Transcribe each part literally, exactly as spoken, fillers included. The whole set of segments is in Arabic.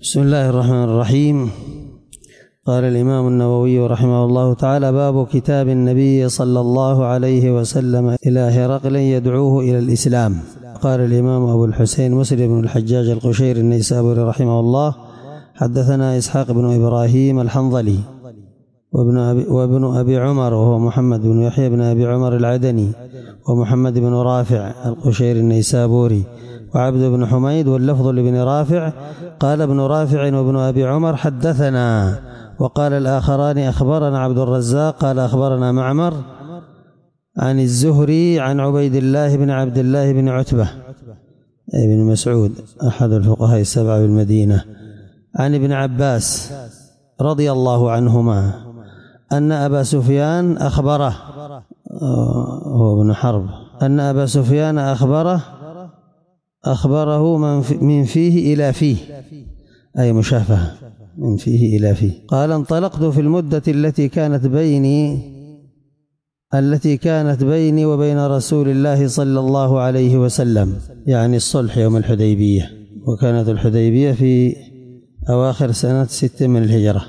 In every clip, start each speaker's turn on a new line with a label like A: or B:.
A: بسم الله الرحمن الرحيم. قال الإمام النووي رحمه الله تعالى: باب كتاب النبي صلى الله عليه وسلم إلى هرقل يدعوه إلى الإسلام. قال الإمام أبو الحسين مسلم بن الحجاج القشيري النيسابوري رحمه الله: حدثنا إسحاق بن إبراهيم الحنظلي وابن أبي, وابن أبي عمر وهو محمد بن يحيى بن أبي عمر العدني، ومحمد بن رافع القشيري النيسابوري، وعبد بن حميد، واللفظ لابن رافع. قال ابن رافع وابن أبي عمر: حدثنا. وقال الآخران: أخبرنا عبد الرزاق قال أخبرنا معمر عن الزهري عن عبيد الله بن عبد الله بن عتبة ابن مسعود أحد الفقهاء السبعة بالمدينة، عن ابن عباس رضي الله عنهما أن أبا سفيان أخبره، هو ابن حرب، أن أبا سفيان أخبره أخبره من فيه إلى فيه، أي مشافهة من فيه إلى فيه. قال: انطلقت في المدة التي كانت بيني التي كانت بيني وبين رسول الله صلى الله عليه وسلم، يعني الصلح يوم الحديبية، وكانت الحديبية في أواخر سنة ست من الهجرة.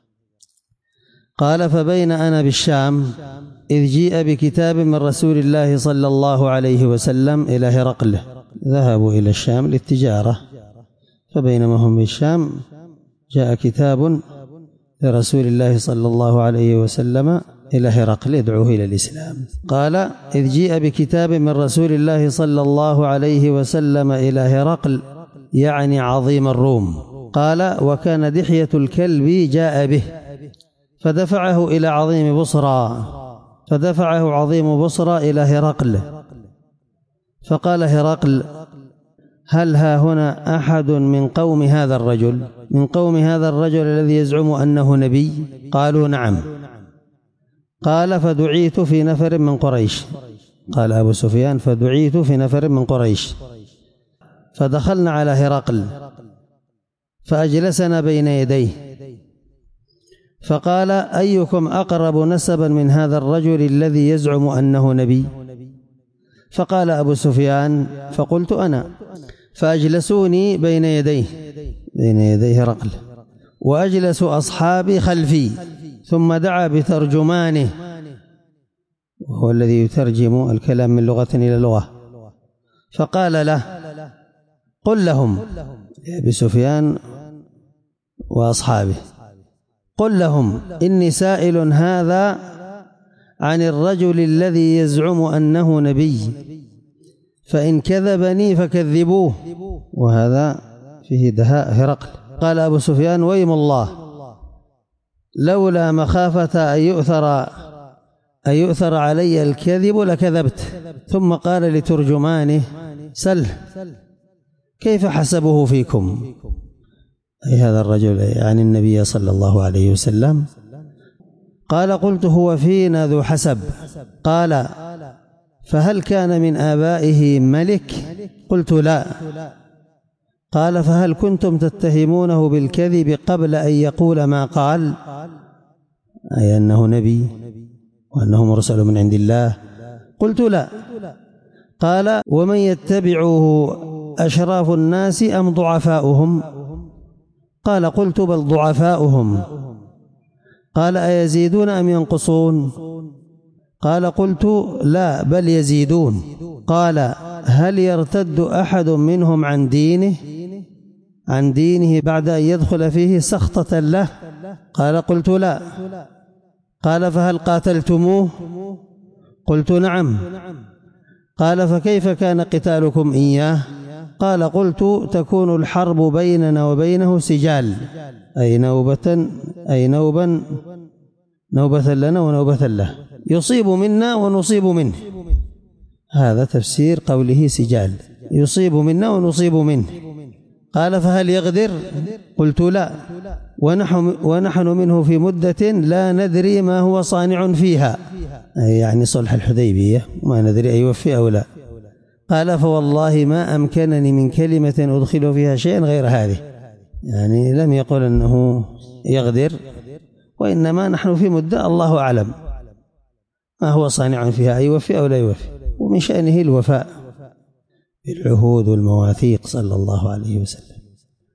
A: قال: فبين أنا بالشام إذ جيء بكتاب من رسول الله صلى الله عليه وسلم إلى هرقل. ذهبوا إلى الشام للتجارة، فبينما هم بالشام جاء كتاب لرسول الله صلى الله عليه وسلم إلى هرقل يدعوه إلى الإسلام. قال: إذ جيء بكتاب من رسول الله صلى الله عليه وسلم إلى هرقل، يعني عظيم الروم. قال: وكان دحية الكلب جاء به فدفعه إلى عظيم بصرى فدفعه عظيم بصرى إلى هرقل. فقال هرقل: هل ها هنا أحد من قوم هذا الرجل من قوم هذا الرجل الذي يزعم أنه نبي؟ قالوا: نعم. قال: فدعيت في نفر من قريش. قال أبو سفيان: فدعيت في نفر من قريش فدخلنا على هرقل فأجلسنا بين يديه، فقال: أيكم أقرب نسبا من هذا الرجل الذي يزعم أنه نبي؟ فقال أبو سفيان: فقلت أنا. فأجلسوني بين يديه بين يديه هرقل، وأجلس أصحابي خلفي، ثم دعا بترجمانه، وهو الذي يترجم الكلام من لغة إلى لغة، فقال له: قل لهم، أبي سفيان وأصحابه، قل لهم إني سائل هذا عن الرجل الذي يزعم أنه نبي، فإن كذبني فكذبوه. وهذا فيه دهاء هرقل. قال أبو سفيان: ويم الله، لولا مخافة أن يؤثر أن يؤثر علي الكذب لكذبت. ثم قال لترجمانه: سله كيف حسبه فيكم، أي هذا الرجل يعني النبي صلى الله عليه وسلم. قال: قلت: هو فينا ذو حسب. قال: فهل كان من آبائه ملك؟ قلت: لا. قال: فهل كنتم تتهمونه بالكذب قبل أن يقول ما قال، أي أنه نبي وأنه مرسل من عند الله؟ قلت: لا. قال: ومن يتبعه أشراف الناس أم ضعفاؤهم؟ قال: قلت: بل ضعفاؤهم. قال: أيزيدون أم ينقصون؟ قال: قلت: لا بل يزيدون. قال: هل يرتد أحد منهم عن دينه عن دينه بعد أن يدخل فيه سخطة له؟ قال: قلت: لا. قال: فهل قاتلتموه؟ قلت: نعم. قال: فكيف كان قتالكم إياه؟ قال: قلت: تكون الحرب بيننا وبينه سجال، أي نوبة أي نوبا نوبة لنا ونوبة له، يصيب منا ونصيب منه. هذا تفسير قوله سجال، يصيب منا ونصيب منه. قال: فهل يغدر؟ قلت: لا، ونحن, ونحن منه في مدة لا ندري ما هو صانع فيها، يعني صلح الحديبية، ما ندري أيوفي أو لا. قال: فوالله ما أمكنني من كلمة أدخل فيها شيئا غير هذه، يعني لم يقل أنه يغدر، وإنما نحن في مدة الله أعلم ما هو صانع فيها، أيوفي أو لا يوفي، ومن شأنه الوفاء بالعهود والمواثيق صلى الله عليه وسلم.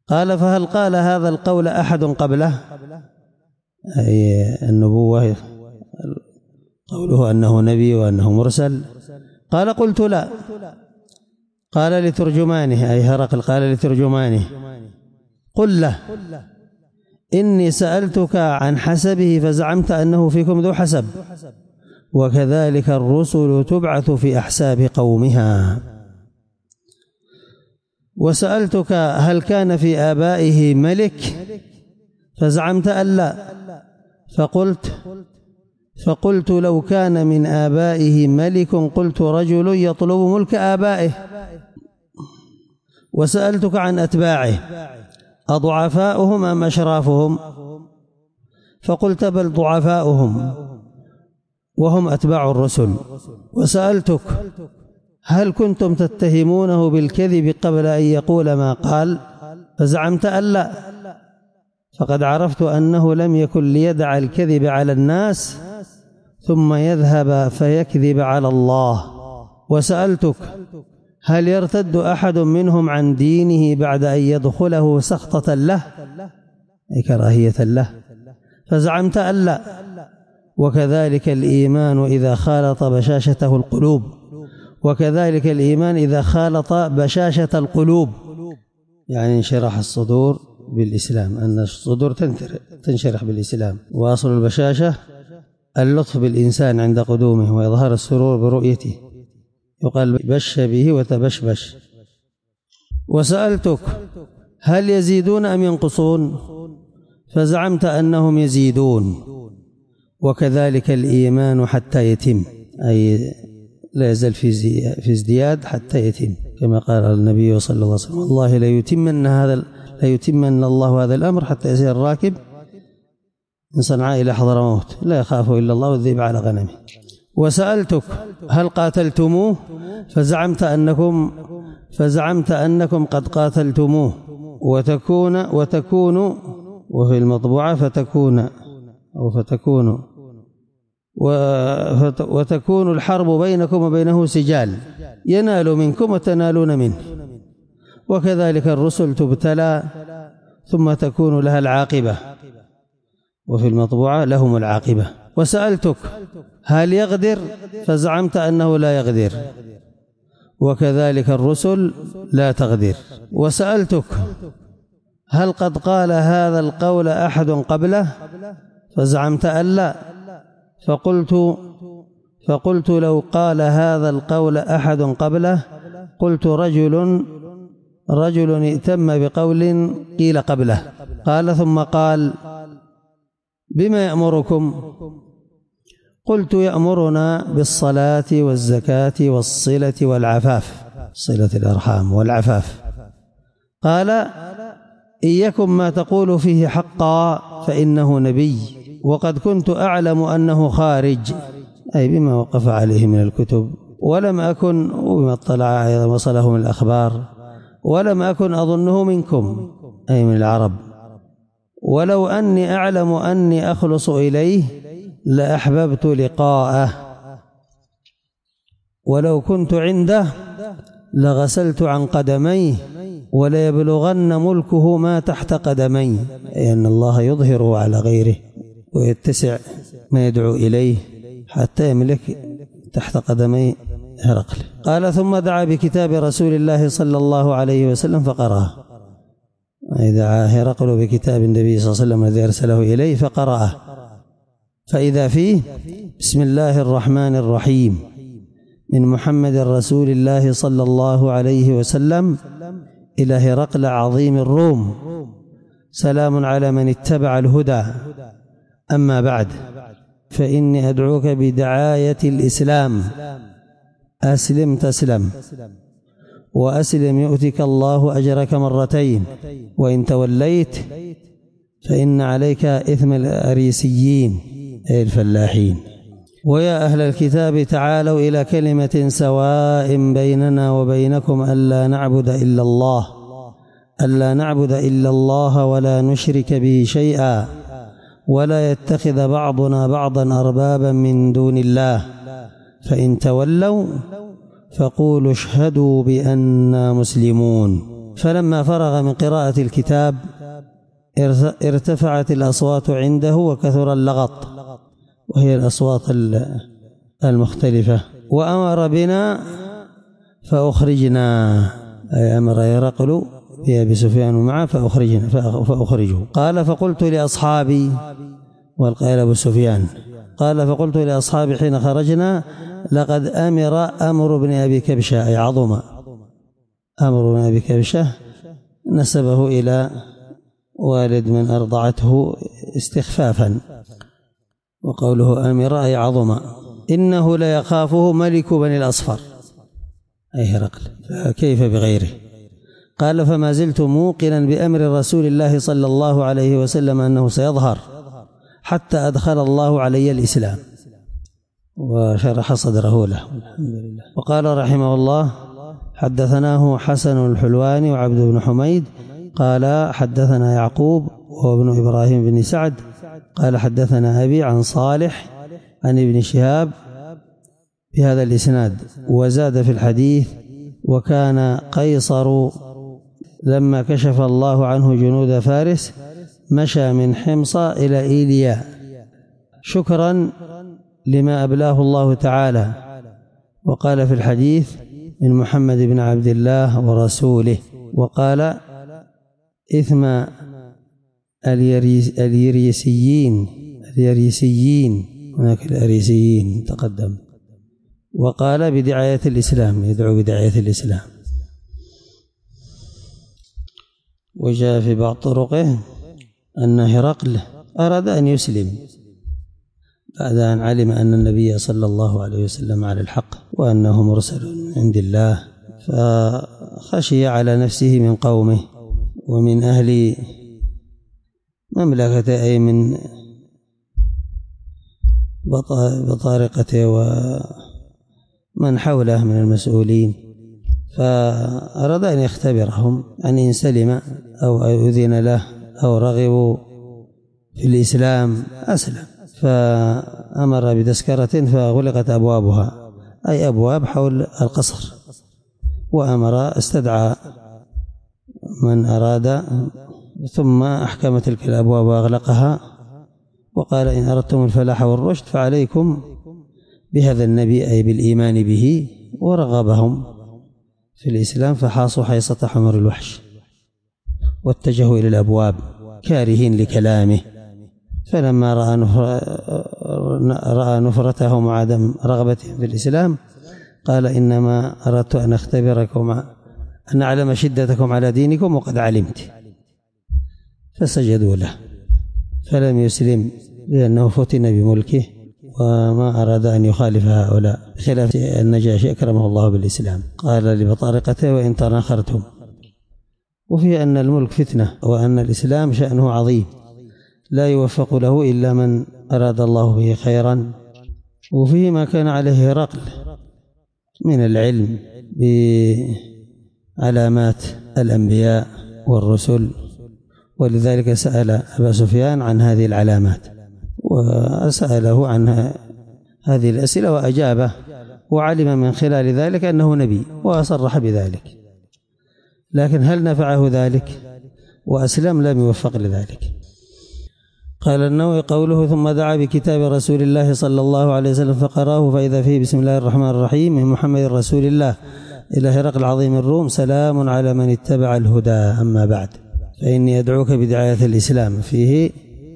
A: قال فهل قال هذا القول أحد قبله؟ أي النبوة قوله أنه نبي وأنه مرسل. قال قلت لا. قال لترجمانه أي هرقل قال لترجمانه قل له إني سألتك عن حسبه فزعمت أنه فيكم ذو حسب، وكذلك الرسل تبعث في أحساب قومها. وسألتك هل كان في آبائه ملك فزعمت أن لا، فقلت فقلت لو كان من آبائه ملك قلت رجل يطلب ملك آبائه. وسألتك عن أتباعه أضعفاؤهم أم أشرافهم، فقلت بل ضعفاؤهم وهم أتباع الرسل. وسألتك هل كنتم تتهمونه بالكذب قبل أن يقول ما قال، فزعمت أن لا، فقد عرفت أنه لم يكن ليدع الكذب على الناس ثم يذهب فيكذب على الله. وسألتك هل يرتد أحد منهم عن دينه بعد أن يدخله سخطة له أي كراهية له، فزعمت أن لا، وكذلك الإيمان إذا خالط بشاشته القلوب وكذلك الإيمان إذا خالط بشاشة القلوب، يعني انشراح الصدور بالإسلام، أن الصدور تنشرح بالإسلام. وأصل البشاشة اللطف بالإنسان عند قدومه وإظهار السرور برؤيته، يقال بش به وتبشبش. وسألتك هل يزيدون أم ينقصون، فزعمت أنهم يزيدون، وكذلك الإيمان حتى يتم، أي لا يزال في ازدياد حتى يتم، كما قال النبي صلى الله عليه وسلم والله لا يتمن هذا لا يتمن الله هذا الأمر حتى يسير الراكب من صنعاء إلى حضرموت لا يخاف إلا الله والذئب على غنمه. وسألتك هل قاتلتموه، فزعمت أنكم فزعمت أنكم قد قاتلتموه، وتكون وتكون وفي المطبوعة فتكون أو فتكون وتكون الحرب بينكم وبينه سجال ينال منكم وتنالون منه، وكذلك الرسل تبتلى ثم تكون لها العاقبة، وفي المطبوعة لهم العاقبة. وسألتك هل يغدر، فزعمت أنه لا يغدر، وكذلك الرسل لا تغدر. وسألتك هل قد قال هذا القول أحد قبله، فزعمت أن لا، فقلت فقلت لو قال هذا القول أحد قبله قلت رجل رجل ائتم بقول قيل قبله. قال ثم قال بما يأمركم، قلت يأمرنا بالصلاة والزكاة والصلة والعفاف، صلة الأرحام والعفاف. قال إن يكن ما تقول فيه حقا فإنه نبي، وقد كنت أعلم أنه خارج، أي بما وقف عليه من الكتب، ولم أكن وبما اطلع أيضا وصله من الأخبار، ولم أكن أظنه منكم أي من العرب، ولو أني أعلم أني أخلص إليه لأحببت لقاءه، ولو كنت عنده لغسلت عن قدميه وليبلغن ملكه ما تحت قدميه، أي أن الله يظهره على غيره ويتسع ما يدعو إليه حتى يملك تحت قدمي هرقل. قال ثم دعا بكتاب رسول الله صلى الله عليه وسلم فقرأه، أي دعا هرقل بكتاب النبي صلى الله عليه وسلم الذي أرسله إليه فقرأه، فإذا فيه بسم الله الرحمن الرحيم من محمد رسول الله صلى الله عليه وسلم إلى هرقل عظيم الروم، سلام على من اتبع الهدى، أما بعد، فإني أدعوك بدعاية الإسلام، أسلم تسلم، وأسلم يؤتك الله أجرك مرتين، وإن توليت فإن عليك إثم الأريسيين أي الفلاحين. ويا أهل الكتاب تعالوا إلى كلمة سواء بيننا وبينكم ألا نعبد إلا الله ألا نعبد إلا الله ولا نشرك به شيئا ولا يتخذ بعضنا بعضا أربابا من دون الله، فإن تولوا فقولوا اشهدوا بأننا مسلمون. فلما فرغ من قراءة الكتاب ارتفعت الأصوات عنده وكثر اللغط، وهي الأصوات المختلفة، وأمر بنا فأخرجنا، أي أمر هرقل بأبي سفيان معه فأخرجنا فأخرجه. قال فقلت لأصحابي، والقائل أبو سفيان، قال فقلت لأصحابي حين خرجنا لقد أمر أمر بن أبي كبشة، أي عظم أمر بن أبي كبشة، نسبه إلى والد من أرضعته استخفافا، وقوله أمر أي عظم، إنه لا يخافه ملك بني الأصفر أي هرقل، كيف بغيره. قال فما زلت موقنا بأمر رسول الله صلى الله عليه وسلم أنه سيظهر حتى أدخل الله علي الإسلام، وشرح صدره له الحمد لله. وقال رحمه الله حدثناه حسن الحلواني وعبد بن حميد قال حدثنا يعقوب وابن إبراهيم بن سعد قال حدثنا أبي عن صالح عن ابن شهاب بهذا الإسناد، وزاد في الحديث وكان قيصر لما كشف الله عنه جنود فارس مشى من حمص إلى إيليا شكرا لما أبلاه الله تعالى. وقال في الحديث من محمد بن عبد الله ورسوله. وقال إثم اليريسيين اليريسيين هناك الأريسيين تقدم. وقال بدعاية الإسلام، يدعو بدعاية الإسلام. وجاء في بعض طرقه أن هرقل أراد أن يسلم بعد أن علم أن النبي صلى الله عليه وسلم على الحق وأنه مرسل من عند الله، فخشي على نفسه من قومه ومن أهل مملكته، أي من بطارقته ومن حوله من المسؤولين، فأراد أن يختبرهم أن إن سلم أو أذن له أو رغبوا في الإسلام أسلم. فأمر بتذكرة فغلقت أبوابها، أي أبواب حول القصر، وأمر استدعى من أراد، ثم أحكم تلك الأبواب وأغلقها، وقال إن أردتم الفلاح والرشد فعليكم بهذا النبي، أي بالإيمان به، ورغبهم في الإسلام فحاصوا حيصة حمر الوحش واتجهوا إلى الأبواب كارهين لكلامه. فلما رأى, نفر رأى نفرتهم وعدم رغبتهم في الإسلام قال إنما أردت أن أختبركم أن أعلم شدتكم على دينكم وقد علمت، فسجدوا له فلم يسلم لأنه فتن بملكه وما أراد أن يخالف هؤلاء، خلاف النجاشي أكرمه الله بالإسلام. قال لبطارقته وإن تناخرتم، وفي أن الملك فتنة، وأن الإسلام شأنه عظيم لا يوفق له إلا من أراد الله به خيرا. وفيه ما كان عليه هرقل من العلم بعلامات الأنبياء والرسل، ولذلك سأل أبا سفيان عن هذه العلامات وسأله عن هذه الأسئلة وأجابه، وعلم من خلال ذلك أنه نبي وأصرح بذلك. لكن هل نفعه ذلك وأسلم؟ لم يوفق لذلك. قال النووي قوله ثم دعا بكتاب رسول الله صلى الله عليه وسلم فقراه فإذا فيه بسم الله الرحمن الرحيم من محمد رسول الله إلى هرقل عظيم الروم سلام على من اتبع الهدى، أما بعد فإني أدعوك بدعاية الإسلام. فيه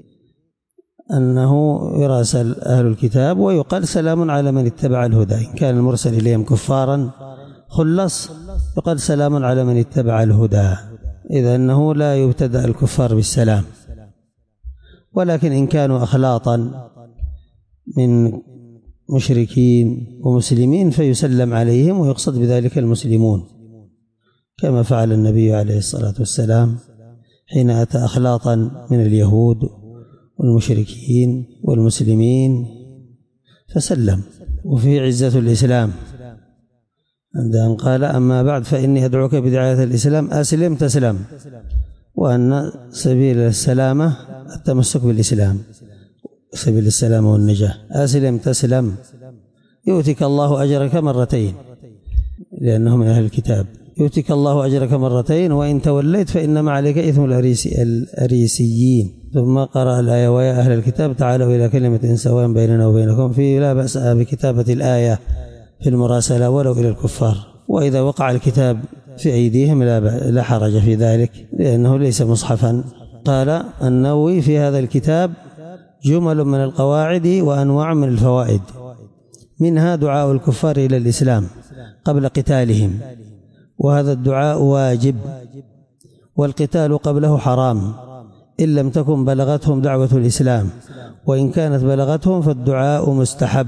A: أنه يراسل أهل الكتاب ويقال سلام على من اتبع الهدى، إن كان المرسل إليهم كفارا خلص يقال سلام على من اتبع الهدى، إذا أنه لا يبتدأ الكفار بالسلام. ولكن إن كانوا أخلاطا من مشركين ومسلمين فيسلم عليهم ويقصد بذلك المسلمون، كما فعل النبي عليه الصلاة والسلام حين أتى أخلاطا من اليهود والمشركين والمسلمين فسلم. وفيه عزة الإسلام عند أن قال أما بعد فإني أدعوك بدعاية الإسلام أسلم تسلم، وأن سبيل السلامة التمسك بالإسلام، سبيل السلامة والنجاة. أسلم تسلم يؤتك الله أجرك مرتين لأنهم من أهل الكتاب. يؤتك الله أجرك مرتين وإن توليت فإنما عليك إثم الأريسيين. ثم قرأ الآية ويا أهل الكتاب تعالوا إلى كلمة سواء بيننا وبينكم في لا بأس بكتابة الآية في المراسلة ولو إلى الكفار، وإذا وقع الكتاب في أيديهم لا حرج في ذلك لأنه ليس مصحفا. قال النووي في هذا الكتاب جمل من القواعد وأنواع من الفوائد، منها دعاء الكفار إلى الإسلام قبل قتالهم، وهذا الدعاء واجب، والقتال قبله حرام إن لم تكن بلغتهم دعوة الإسلام، وإن كانت بلغتهم فالدعاء مستحب.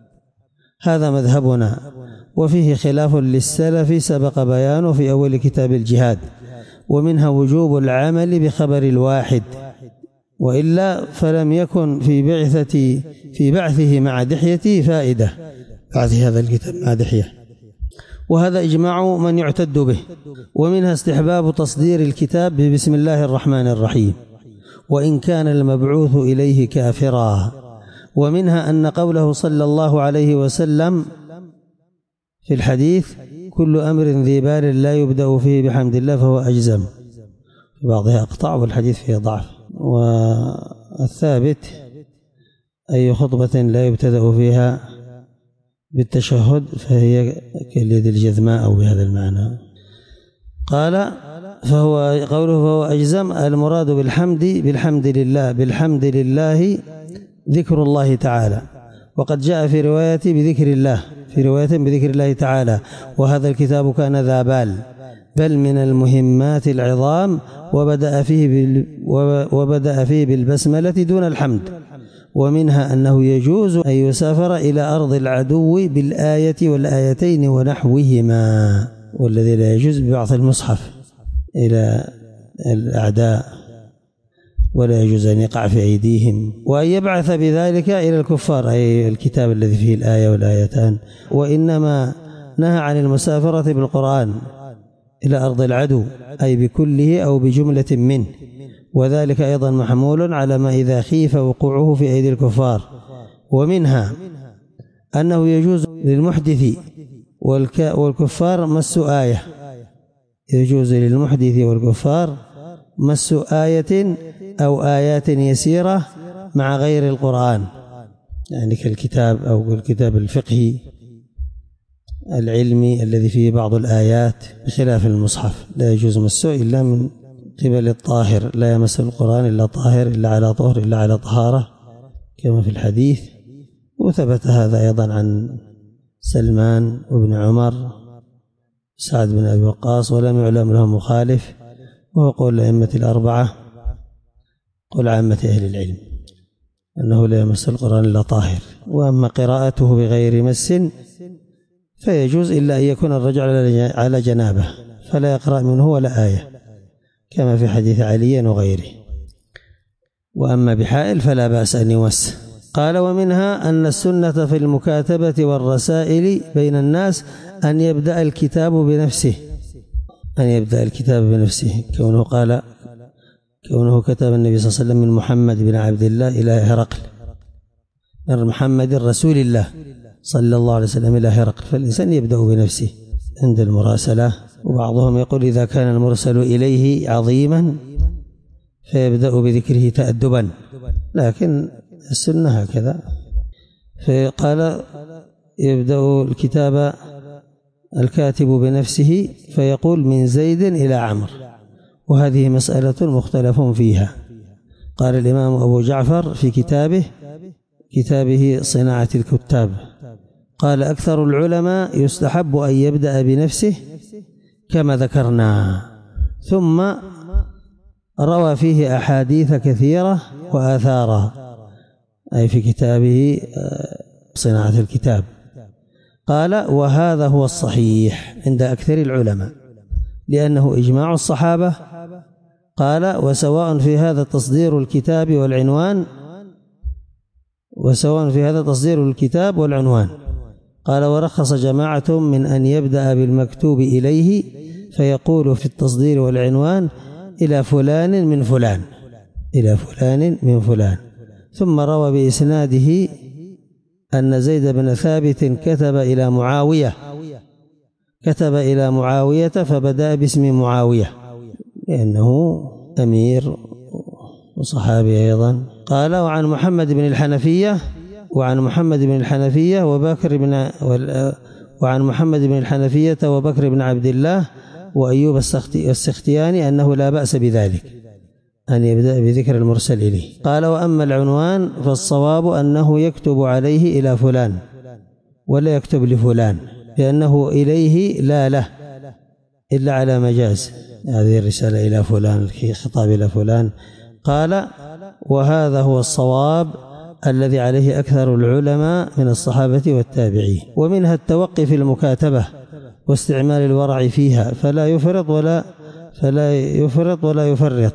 A: هذا مذهبنا، وفيه خلاف للسلف سبق بيانه في أول كتاب الجهاد، ومنها وجوب العمل بخبر الواحد، وإلا فلم يكن في بعثة في بعثه مع دحيته فائدة، بعث هذا الكتاب مع دحية، وهذا إجماع من يعتد به. ومنها استحباب تصدير الكتاب بسم الله الرحمن الرحيم وإن كان المبعوث إليه كافرا. ومنها أن قوله صلى الله عليه وسلم في الحديث كل أمر ذي بال لا يبدأ فيه بحمد الله فهو أجزم، في بعضها أقطع والحديث فيه ضعف. والثابت أي خطبة لا يبتدأ فيها بالتشهد فهي كاليد الجذماء أو بهذا المعنى. قال فهو قوله فهو أجزم المراد بالحمد بالحمد لله بالحمد لله ذكر الله تعالى، وقد جاء في رواية بذكر الله في رواية بذكر الله تعالى، وهذا الكتاب كان ذا بال بل من المهمات العظام، وبدأ فيه بال وبدأ فيه بالبسملة دون الحمد. ومنها أنه يجوز أن يسافر إلى أرض العدو بالآية والآيتين ونحوهما، والذي لا يجوز ببعض المصحف إلى الأعداء ولا يجوز أن يقع في أيديهم، وأن يبعث بذلك إلى الكفار أي الكتاب الذي فيه الآية والآيتان. وإنما نهى عن المسافرة بالقرآن إلى أرض العدو أي بكله أو بجملة منه، وذلك أيضا محمول على ما إذا خيف وقوعه في أيدي الكفار. ومنها أنه يجوز للمحدث والكفار مس آية، يجوز للمحدث والكفار مس آية أو آيات يسيرة مع غير القرآن، يعني كالكتاب أو الكتاب الفقهي العلمي الذي فيه بعض الآيات، بخلاف المصحف لا يجوز مسه إلا من قبل الطاهر، لا يمس القرآن إلا طاهر إلا على طهر إلا على طهارة كما في الحديث. وثبت هذا أيضا عن سلمان وابن عمر سعد بن أبي وقاص، ولم يعلم له مخالف، وهو قول الأئمة الأربعة قول عامة أهل العلم أنه لا يمس القرآن إلا طاهر. وأما قراءته بغير مس فيجوز إلا أن يكون الرجل على جنابه فلا يقرأ منه ولا آية كما في حديث علي وغيره. وأما بحائل فلا بأس أن يمس. قال ومنها أن السنة في المكاتبة والرسائل بين الناس أن يبدأ الكتاب بنفسه أن يبدأ الكتاب بنفسه كونه قال كونه كتب النبي صلى الله عليه وسلم من محمد بن عبد الله إلى هرقل، من محمد رسول الله صلى الله عليه وسلم إلى هرقل، فالإنسان يبدأ بنفسه عند المراسلة. وبعضهم يقول إذا كان المرسل إليه عظيما فيبدأ بذكره تأدبا، لكن السنة هكذا. فقال يبدأ الكتاب الكاتب بنفسه فيقول من زيد إلى عمرو، وهذه مسألة مختلف فيها. قال الإمام أبو جعفر في كتابه كتابه صناعة الكتاب قال أكثر العلماء يستحب أن يبدأ بنفسه كما ذكرنا، ثم روى فيه أحاديث كثيرة وآثارا، أي في كتابه صناعة الكتاب. قال وهذا هو الصحيح عند أكثر العلماء لأنه إجماع الصحابة. قال وسواء في هذا تصدير الكتاب والعنوان وسواء في هذا تصدير الكتاب والعنوان. قال ورخص جماعة من أن يبدأ بالمكتوب إليه فيقول في التصدير والعنوان إلى فلان من فلان إلى فلان من فلان. ثم روى بإسناده أن زيد بن ثابت كتب إلى معاوية كتب إلى معاوية فبدأ باسم معاوية لأنه أمير وصحابي أيضا. قال وعن محمد بن الحنفية وعن محمد بن الحنفية وبكر بن وعن محمد بن الحنفية وبكر بن عبد الله وأيوب السختياني أنه لا بأس بذلك أن يبدأ بذكر المرسل إليه. قال وأما العنوان فالصواب أنه يكتب عليه إلى فلان ولا يكتب لفلان لأنه إليه لا له إلا على مجاز، هذه الرسالة إلى فلان خطاب إلى فلان. قال وهذا هو الصواب الذي عليه أكثر العلماء من الصحابة والتابعين. ومنها التوقي في المكاتبة واستعمال الورع فيها فلا يفرط ولا فلا يفرط ولا يفرط،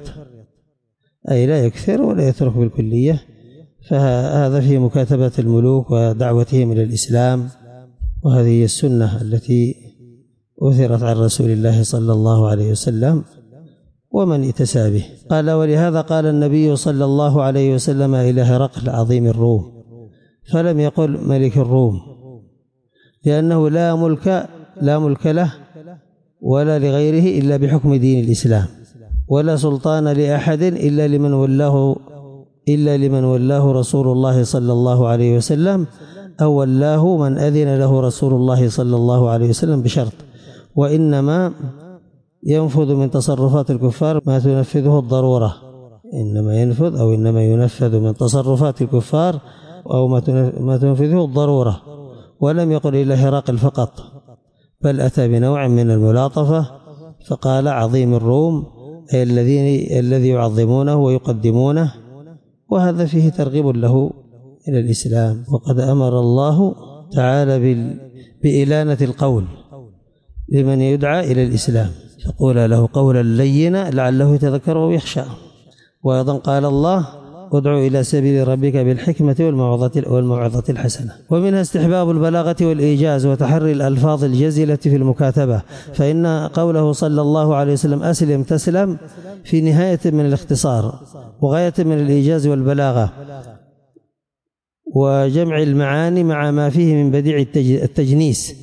A: أي لا يكثر ولا يترك بالكلية. فهذا في مكاتبة الملوك ودعوتهم إلى الإسلام، وهذه السنة التي أثرت عن رسول الله صلى الله عليه وسلم ومن اتسى به. قال ولهذا قال النبي صلى الله عليه وسلم إلى هرقل عظيم الروم، فلم يقل ملك الروم، لأنه لا ملك لا ملك له ولا لغيره إلا بحكم دين الإسلام، ولا سلطان لأحد إلا لمن ولاه إلا لمن ولاه رسول الله صلى الله عليه وسلم، أو ولاه من أذن له رسول الله صلى الله عليه وسلم بشرط، وإنما ينفذ من تصرفات الكفار ما تنفذه الضرورة، إنما ينفذ أو إنما ينفذ من تصرفات الكفار أو ما تنفذه الضرورة. ولم يقل إلى هرقل فقط، بل أتى بنوع من الملاطفة فقال عظيم الروم، أي الذين الذي يعظمونه ويقدمونه، وهذا فيه ترغيب له إلى الإسلام. وقد أمر الله تعالى بإلانة القول لمن يدعى إلى الإسلام، فقول له قولا لينا لعله يتذكر ويخشى. وأيضا قال الله ادع إلى سبيل ربك بالحكمة والموعظة الحسنة. ومنها استحباب البلاغة والإيجاز وتحري الألفاظ الجزلة في المكاتبة، فإن قوله صلى الله عليه وسلم أسلم تسلم في نهاية من الاختصار وغاية من الإيجاز والبلاغة وجمع المعاني مع ما فيه من بديع التجنيس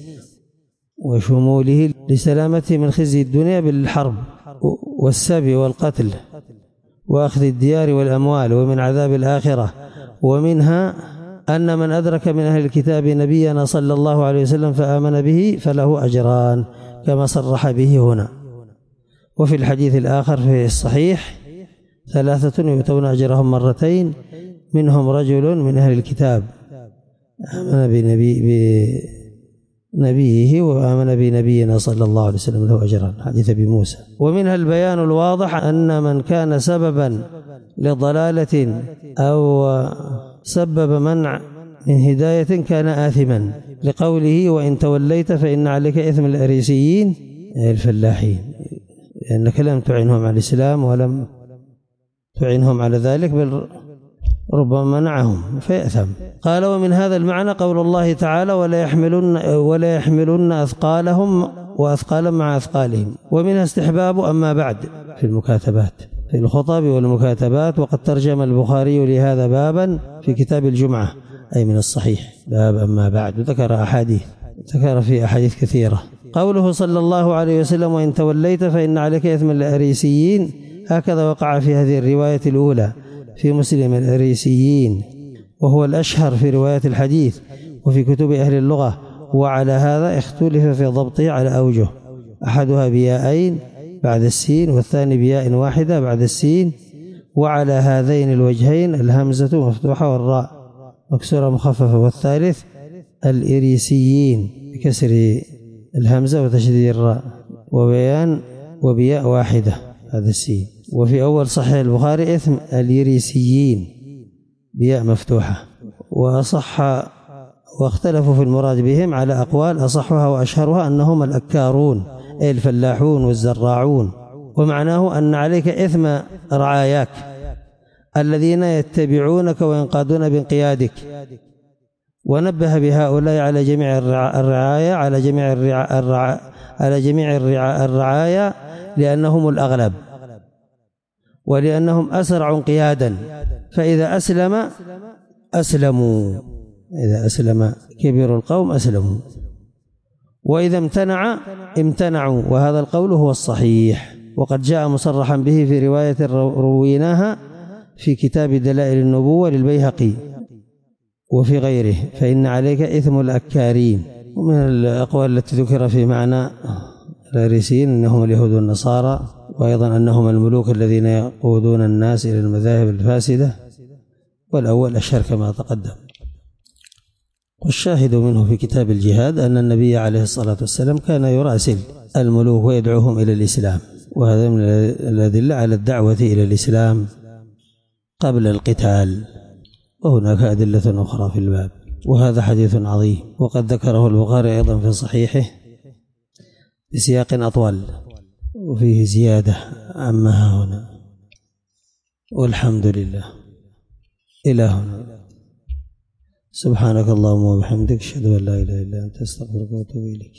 A: وشموله لسلامته من خزي الدنيا بالحرب والسبي والقتل وأخذ الديار والأموال ومن عذاب الآخرة. ومنها أن من أدرك من أهل الكتاب نبينا صلى الله عليه وسلم فآمن به فله أجران كما صرح به هنا. وفي الحديث الآخر في الصحيح ثلاثة يؤتون أجرهم مرتين، منهم رجل من أهل الكتاب آمن بنبي بنبيه وآمن بنبينا صلى الله عليه وسلم له أجران، حديث أبي موسى. ومنها البيان الواضح أن من كان سببا لضلالة أو سبب منع من هداية كان آثما، لقوله وإن توليت فإن عليك إثم الأريسيين الفلاحين، لأنك لم تعنهم على الإسلام ولم تعنهم على ذلك بل ربما منعهم فيأثم. قال ومن هذا المعنى قول الله تعالى ولا يحملن ولا يحملن أثقالهم وأثقالا مع أثقالهم. ومنها استحباب أما بعد في المكاتبات في الخطب والمكاتبات. وقد ترجم البخاري لهذا بابا في كتاب الجمعة أي من الصحيح باب أما بعد، وذكر أحاديث ذكر في أحاديث كثيرة. قوله صلى الله عليه وسلم وإن توليت فإن عليك إثم الأريسيين، هكذا وقع في هذه الرواية الأولى في مسلم الأريسيين، وهو الأشهر في رواية الحديث وفي كتب أهل اللغة. وعلى هذا اختلف في ضبطه على أوجه، أحدها بياءين بعد السين والثاني بياء واحدة بعد السين. وعلى هذين الوجهين الهمزة مفتوحة والراء مكسورة مخففة، والثالث الإريسيين بكسر الهمزة وتشديد الراء وبيان وبياء واحدة هذا السين. وفي أول صحيح البخاري إثم اليريسيين بياء مفتوحة. وأصح واختلفوا في المراد بهم على أقوال، أصحها وأشهرها أنهم الأكارون أي الفلاحون والزراعون، ومعناه أن عليك إثم رعاياك الذين يتبعونك وينقادون بانقيادك. ونبه بهؤلاء على جميع الرعايا على جميع الرعايا على جميع الرعايا لأنهم الأغلب ولأنهم أسرع انقيادا، فإذا أسلم أسلموا، إذا أسلم كبير القوم أسلموا. وإذا امتنع امتنعوا، وهذا القول هو الصحيح، وقد جاء مصرحا به في رواية رويناها في كتاب دلائل النبوة للبيهقي وفي غيره، فإن عليك إثم الأكارين. ومن الأقوال التي ذكر في معنى الأريسيين أنهم اليهود والنصارى، وأيضا أنهم الملوك الذين يقودون الناس إلى المذاهب الفاسدة، والأول أشهر كما تقدم. والشاهد منه في كتاب الجهاد أن النبي عليه الصلاة والسلام كان يراسل الملوك ويدعوهم إلى الإسلام، وهذا من الأدلة على الدعوة إلى الإسلام قبل القتال، وهناك أدلة أخرى في الباب. وهذا حديث عظيم، وقد ذكره البخاري أيضا في صحيحه بسياق أطول وفيه زيادة عما هنا، والحمد لله. إلى هنا. سبحانك اللهم وبحمدك، أشهد أن لا إله إلا أنت، أستغفرك وأتوب إليك.